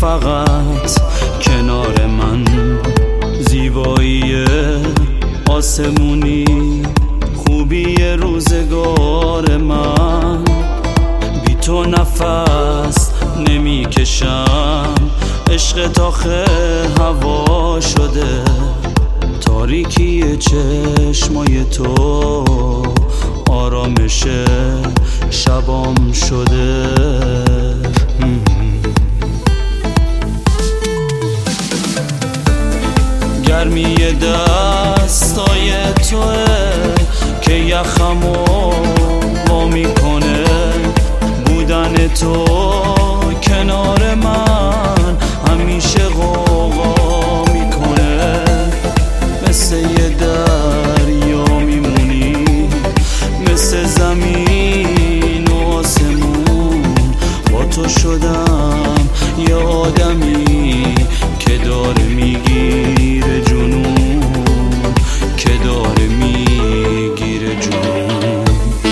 فقط کنار من، زیبایی آسمونی، خوبی روزگار من. بی تو نفس نمی کشم، عشق آخه هوا شده، تاریکی چشمای تو آرامش شبام شده. گرمی دستای توه که یخمو وا میکنه، بودن تو کنار من همیشه غوغا میکنه. مثل یه دریا میمونی، مثل زمین و آسمون، با تو شدم یه آدمی که داره میگیره جنون، که داره میگیره جنون.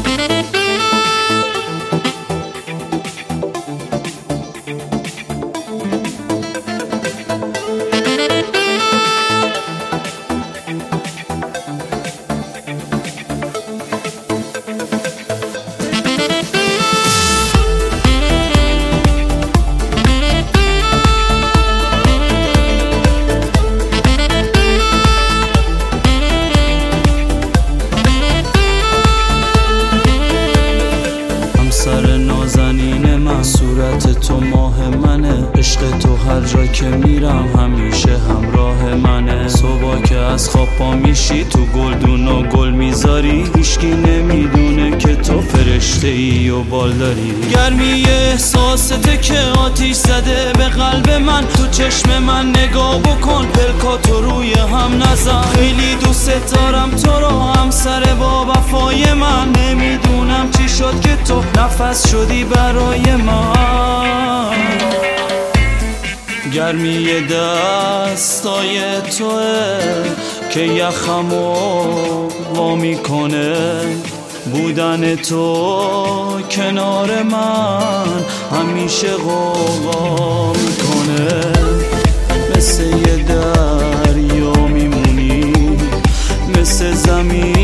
سر نازنین من، صورت تو ماه منه، عشق تو هر جا که میرم همیشه همراه منه. صبح که از خواب پا میشی، تو گلدون و گل میذاری، هیچکی نمیدونه که تو فرشته ای و بال داری. گرمی احساسته که آتیش زده به قلب من، تو چشم من نگاه بکن، پلکاتو روی هم نزن. خیلی دوست دارم تو رو، همسر با وفای من، نمیدونم چی شد که تو نفس شدی برای من. گرمی دستای توه که یخمو وا میکنه، بودن تو کنار من همیشه غوغا میکنه. مثل یه دریا میمونی، مثل زمین